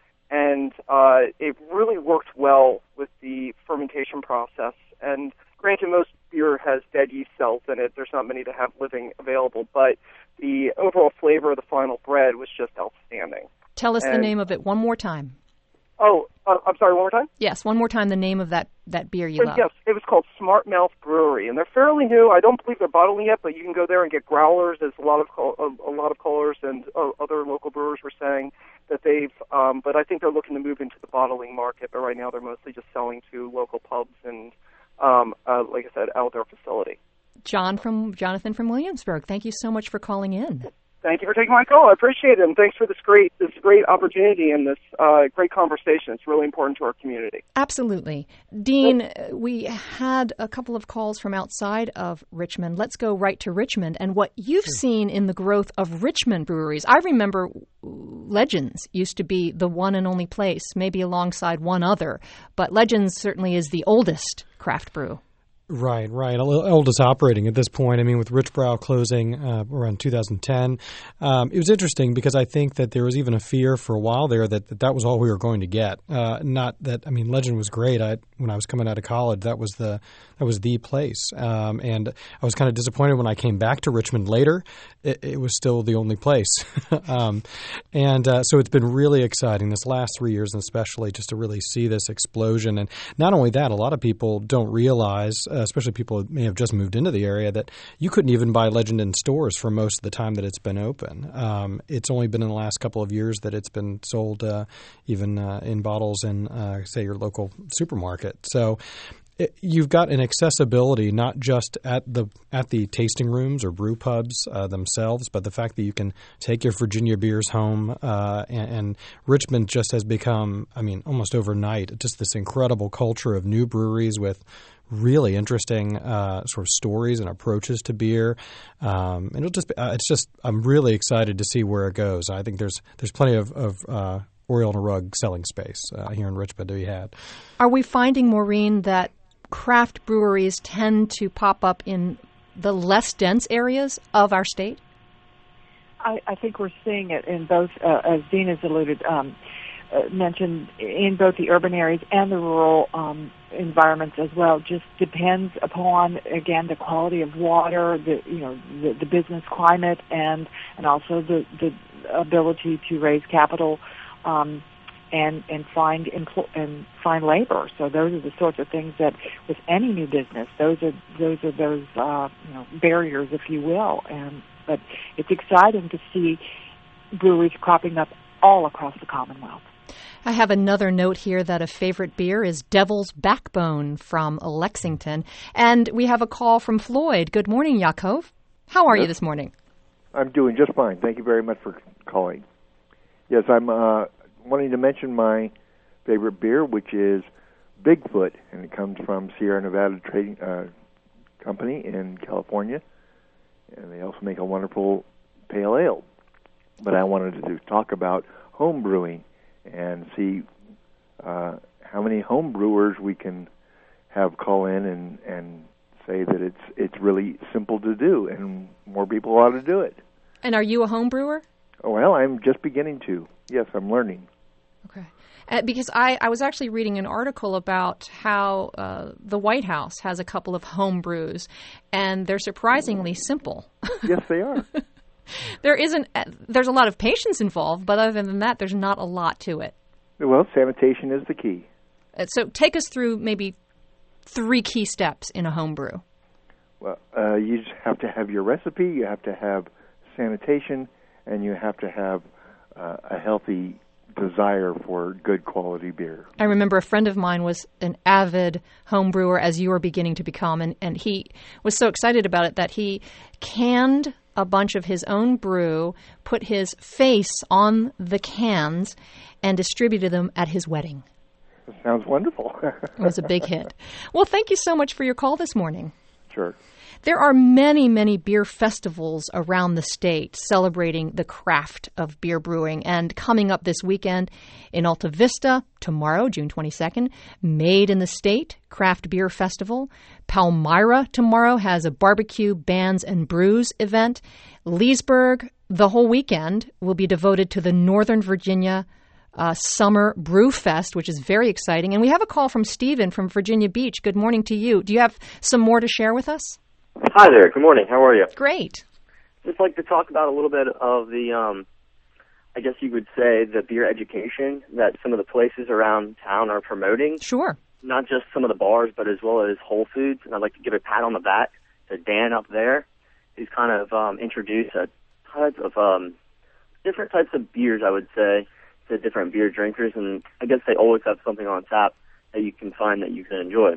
And it really worked well with the fermentation process. And granted, most beer has dead yeast cells in it. There's not many to have living available, but the overall flavor of the final bread was just outstanding. Tell us the name of it one more time. Oh, I'm sorry, one more time? Yes, one more time, the name of that beer you love. Yes, it was called Smart Mouth Brewery, and they're fairly new. I don't believe they're bottling yet, but you can go there and get growlers. There's a lot of callers, and other local brewers were saying that they've, but I think they're looking to move into the bottling market, but right now they're mostly just selling to local pubs and, like I said, outdoor facility. Jonathan from Williamsburg, thank you so much for calling in. Thank you for taking my call. I appreciate it, and thanks for this great opportunity and this great conversation. It's really important to our community. Absolutely. Dean, we had a couple of calls from outside of Richmond. Let's go right to Richmond and what you've seen in the growth of Richmond breweries. I remember Legends used to be the one and only place, maybe alongside one other, but Legends certainly is the oldest craft brew. Right. Oldest operating at this point. I mean, with Rich Brow closing around 2010, it was interesting because I think that there was even a fear for a while there that was all we were going to get. Not that, I mean, Legend was great. When I was coming out of college, that was the place. And I was kind of disappointed when I came back to Richmond later. It was still the only place. So it's been really exciting this last 3 years, and especially just to really see this explosion. And not only that, a lot of people don't realize, especially people who may have just moved into the area, that you couldn't even buy Legend in stores for most of the time that it's been open. It's only been in the last couple of years that it's been sold even in bottles in, say, your local supermarket. So you've got an accessibility not just at the tasting rooms or brew pubs themselves, but the fact that you can take your Virginia beers home. And Richmond just has become, I mean, almost overnight, just this incredible culture of new breweries with really interesting sort of stories and approaches to beer. And I'm really excited to see where it goes. I think there's plenty of Oriole and a Rug selling space here in Richmond to be had. Are we finding, Maureen, that craft breweries tend to pop up in the less dense areas of our state? I think we're seeing it in both, as Dean has mentioned, in both the urban areas and the rural environments as well. Just depends upon, again, the quality of water, the business climate, and also the ability to raise capital and find labor. So those are the sorts of things that, with any new business, those barriers, if you will. But it's exciting to see breweries cropping up all across the Commonwealth. I have another note here that a favorite beer is Devil's Backbone from Lexington. And we have a call from Floyd. Good morning, Yaakov. How are you this morning? I'm doing just fine. Thank you very much for calling. Yes, I'm wanting to mention my favorite beer, which is Bigfoot, and it comes from Sierra Nevada Trading Company in California. And they also make a wonderful pale ale. But I wanted to talk about home brewing and see how many home brewers we can have call in and say that it's really simple to do, and more people ought to do it. And are you a home brewer? Well, I'm just beginning to. Yes, I'm learning. Okay. Because I was actually reading an article about how the White House has a couple of home brews, and they're surprisingly simple. Yes, they are. There's a lot of patience involved, but other than that, there's not a lot to it. Well, sanitation is the key. So take us through maybe 3 key steps in a home brew. Well, you just have to have your recipe, you have to have sanitation, and you have to have a healthy desire for good quality beer. I remember a friend of mine was an avid home brewer, as you were beginning to become, and he was so excited about it that he canned a bunch of his own brew, put his face on the cans, and distributed them at his wedding. That sounds wonderful. It was a big hit. Well, thank you so much for your call this morning. Sure. There are many, many beer festivals around the state celebrating the craft of beer brewing. And coming up this weekend in Alta Vista, tomorrow, June 22nd, Made in the State Craft Beer Festival. Palmyra tomorrow has a barbecue, bands, and brews event. Leesburg, the whole weekend, will be devoted to the Northern Virginia Summer Brew Fest, which is very exciting. And we have a call from Stephen from Virginia Beach. Good morning to you. Do you have some more to share with us? Hi there. Good morning. How are you? Great. Just like to talk about a little bit of the, I guess you would say, the beer education that some of the places around town are promoting. Sure. Not just some of the bars, but as well as Whole Foods. And I'd like to give a pat on the back to Dan up there, who's kind of introduced a type of different types of beers, I would say, to different beer drinkers. And I guess they always have something on tap that you can find that you can enjoy.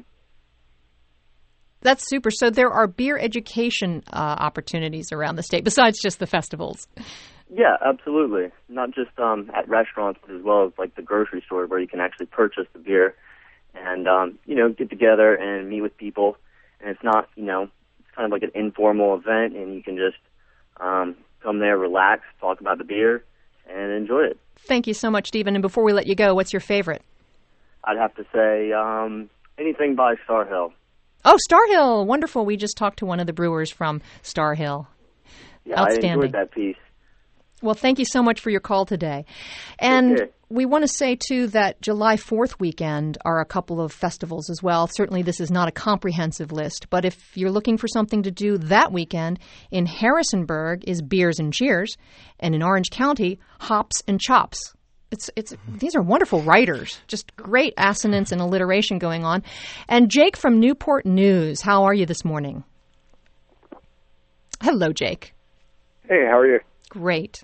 That's super. So there are beer education opportunities around the state besides just the festivals. Yeah, absolutely. Not just at restaurants, but as well as like the grocery store where you can actually purchase the beer and, get together and meet with people. And it's not, it's kind of like an informal event, and you can just come there, relax, talk about the beer, and enjoy it. Thank you so much, Stephen. And before we let you go, what's your favorite? I'd have to say anything by Star Hill. Oh, Star Hill. Wonderful. We just talked to one of the brewers from Star Hill. Yeah, Outstanding. I enjoyed that piece. Well, thank you so much for your call today. And we want to say, too, that July 4th weekend are a couple of festivals as well. Certainly this is not a comprehensive list, but if you're looking for something to do that weekend, in Harrisonburg is Beers and Cheers, and in Orange County, Hops and Chops. These are wonderful writers, just great assonance and alliteration going on. And Jake from Newport News, how are you this morning? Hello, Jake. Hey, how are you? Great.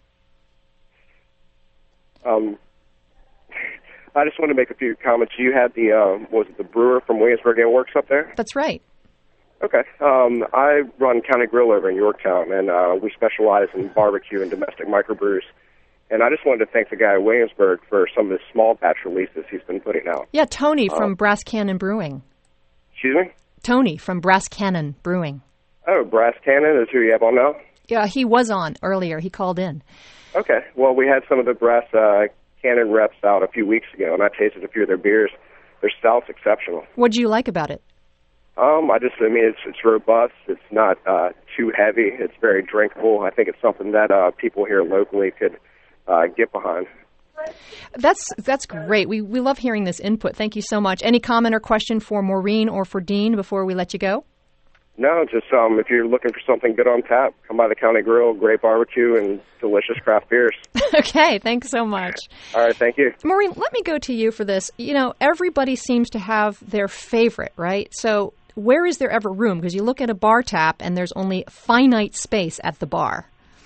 I just want to make a few comments. You had the brewer from Williamsburg Ale Works up there? That's right. Okay. I run County Grill over in Yorktown, and we specialize in barbecue and domestic microbrews. And I just wanted to thank the guy at Williamsburg for some of his small batch releases he's been putting out. Yeah, Tony from Brass Cannon Brewing. Excuse me? Tony from Brass Cannon Brewing. Oh, Brass Cannon is who you have on now? Yeah, he was on earlier. He called in. Okay. Well, we had some of the Brass Cannon reps out a few weeks ago, and I tasted a few of their beers. Their stout's exceptional. What do you like about it? It's robust. It's not too heavy. It's very drinkable. I think it's something that people here locally could get behind. That's great. We love hearing this input. Thank you so much. Any comment or question for Maureen or for Dean before we let you go? No, just if you're looking for something good on tap, come by the County Grill, great barbecue, and delicious craft beers. Okay, thanks so much. All right, thank you. Maureen, let me go to you for this. You know, everybody seems to have their favorite, right? So where is there ever room? Because you look at a bar tap and there's only finite space at the bar.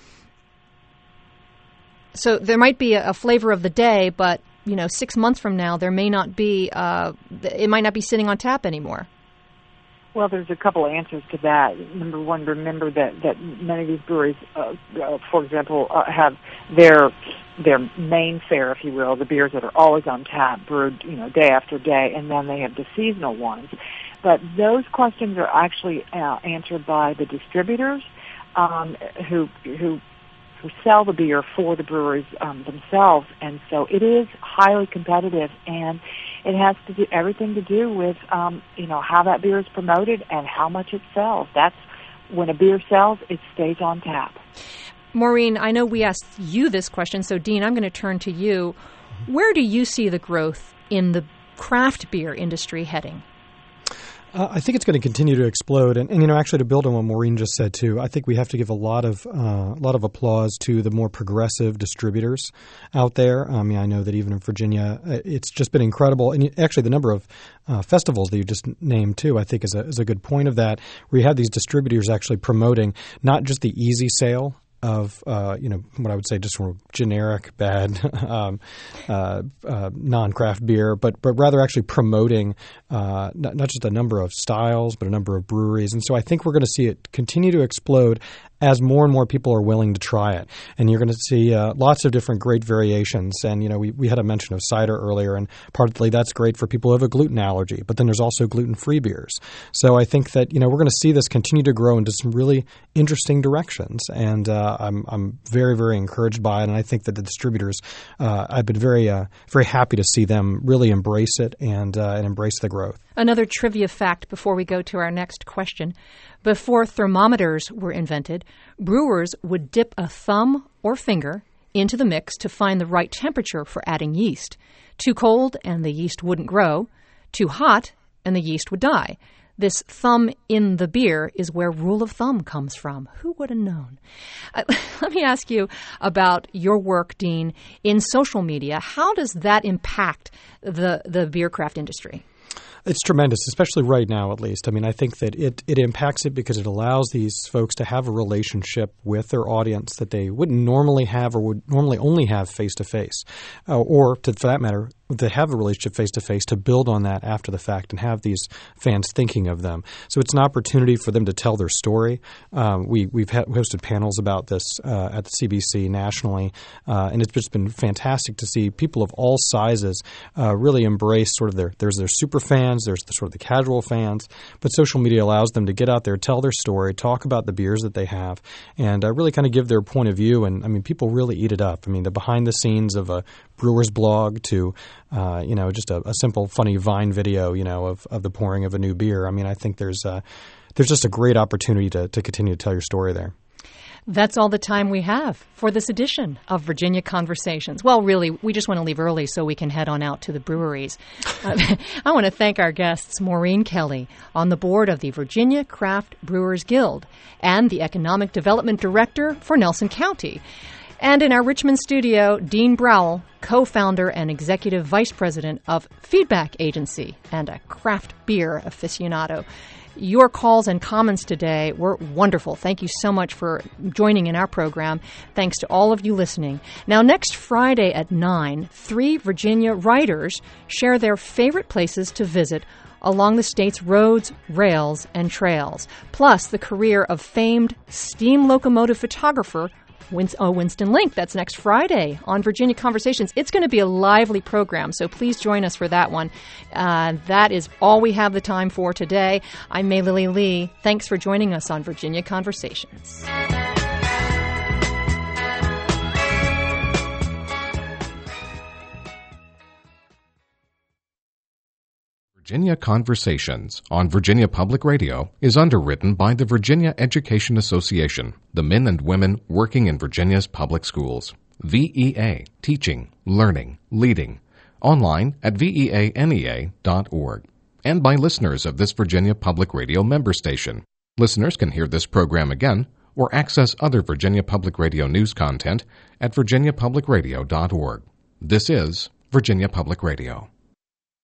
So there might be a flavor of the day, but, 6 months from now, there may not be, it might not be sitting on tap anymore. Well, there's a couple of answers to that. Number one, remember that many of these breweries, for example, have their main fare, if you will, the beers that are always on tap, brewed, day after day, and then they have the seasonal ones. But those questions are actually answered by the distributors who sell the beer for the breweries themselves, and so it is highly competitive, and it has to do everything to do with how that beer is promoted and how much it sells. That's when a beer sells, it stays on tap. Maureen, I know we asked you this question, so Dean, I'm going to turn to you. Where do you see the growth in the craft beer industry heading? I think it's going to continue to explode, and actually to build on what Maureen just said too, I think we have to give a lot of applause to the more progressive distributors out there. I know that even in Virginia, it's just been incredible, and actually the number of festivals that you just named too, I think is a good point of that, where you have these distributors actually promoting not just the easy sale of what I would say just generic bad non-craft beer, but rather actually promoting not just a number of styles, but a number of breweries. And so I think we're going to see it continue to explode as more and more people are willing to try it. And you're going to see lots of different great variations. And, we had a mention of cider earlier, and partly that's great for people who have a gluten allergy. But then there's also gluten-free beers. So I think that, we're going to see this continue to grow into some really interesting directions. And I'm very, very encouraged by it. And I think that the distributors, I've been very, very happy to see them really embrace it and embrace the growth. Another trivia fact before we go to our next question. Before thermometers were invented, brewers would dip a thumb or finger into the mix to find the right temperature for adding yeast. Too cold and the yeast wouldn't grow. Too hot and the yeast would die. This thumb in the beer is where rule of thumb comes from. Who would have known? Let me ask you about your work, Dean, in social media. How does that impact the beer craft industry? It's tremendous, especially right now, at least. I think that it impacts it because it allows these folks to have a relationship with their audience that they wouldn't normally have or would normally only have face-to-face. For that matter, they have a relationship face-to-face to build on that after the fact and have these fans thinking of them. So it's an opportunity for them to tell their story. We've hosted panels about this at the CBC nationally, and it's just been fantastic to see people of all sizes really embrace sort of there's their super fans, there's the casual fans, but social media allows them to get out there, tell their story, talk about the beers that they have, and really kind of give their point of view. And people really eat it up. The behind the scenes of a brewer's blog to just a simple, funny Vine video, of the pouring of a new beer. I mean, I think there's just a great opportunity to continue to tell your story there. That's all the time we have for this edition of Virginia Conversations. Well, really, we just want to leave early so we can head on out to the breweries. I want to thank our guests, Maureen Kelly, on the board of the Virginia Craft Brewers Guild and the Economic Development Director for Nelson County. And in our Richmond studio, Dean Browell, co-founder and executive vice president of Feedback Agency and a craft beer aficionado. Your calls and comments today were wonderful. Thank you so much for joining in our program. Thanks to all of you listening. Now, next Friday at 9, 3 Virginia writers share their favorite places to visit along the state's roads, rails, and trails, plus the career of famed steam locomotive photographer Winston Link. That's next Friday on Virginia Conversations. It's going to be a lively program, so please join us for that one. That is all we have the time for today. I'm May Lily Lee. Thanks for joining us on Virginia Conversations. Virginia Conversations on Virginia Public Radio is underwritten by the Virginia Education Association, the men and women working in Virginia's public schools. VEA, Teaching, Learning, Leading. Online at veanea.org. And by listeners of this Virginia Public Radio member station. Listeners can hear this program again or access other Virginia Public Radio news content at virginiapublicradio.org. This is Virginia Public Radio.